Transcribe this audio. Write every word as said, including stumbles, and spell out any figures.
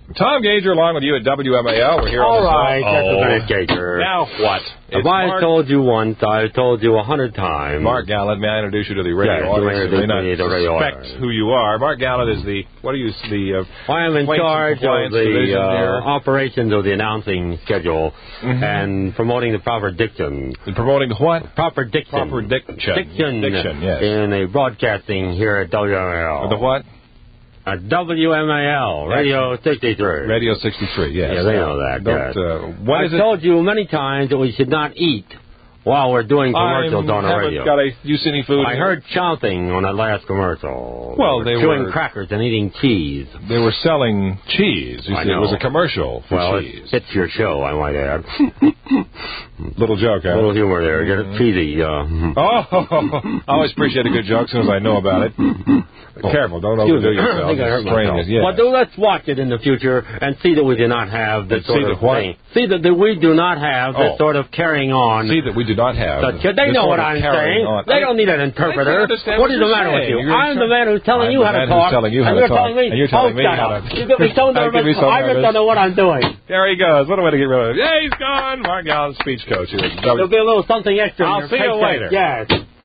Tom Gager, along with you at W M A L. We're here All on the right, show. that's Oh. Lieutenant Gager. Now what? If I told you once, I've told you a hundred times. Mark Gallant, may I introduce you to the radio yes, audience? You may not me to the radio suspect audience. who you are. Mark Gallant is the, what are you, the... Uh, I am in charge of the uh, operations of the announcing schedule mm-hmm. and promoting the proper diction. And promoting the what? Proper diction. Proper diction. Diction. Diction, yes. In a broadcasting here at W M A L. The what? At W M A L, Radio sixty-three. Radio sixty-three, yes. Yeah, they know that. Don't, yes. uh, what I've is it? told you many times that we should not eat while we're doing commercials I on the radio. Got a, you see any food? I heard shouting on that last commercial. Well, they, they were chewing were crackers and eating cheese. They were selling cheese. You I see, know. it was a commercial for well, cheese. It's your show, I might add. Little joke, huh? Little humor there. Get it cheesy. Uh, oh, I always appreciate a good joke as soon as I know about it. But careful, don't overdo yourself. I think I hurt myself. Yeah. But do, let's watch it in the future and see that we do not have this And sort see of that what? thing. See that, that we do not have this Oh. sort of carrying on. See that we do not have. Such a, they this know sort what of I'm carrying saying. on. They I, don't need an interpreter. What What is the matter with you? You're I'm the man who's telling I'm you the how to man talk. who's telling you how and to you're talk. telling me, And you're telling oh, me shut how up. to- You get me so Don't nervous. get me so I just nervous. don't know what I'm doing. There he goes. What am I to get rid of him? Yeah, he's gone. Mark Gallant, speech coach. Here. There'll be a little something extra. in I'll your see you paycheck. later. Yes.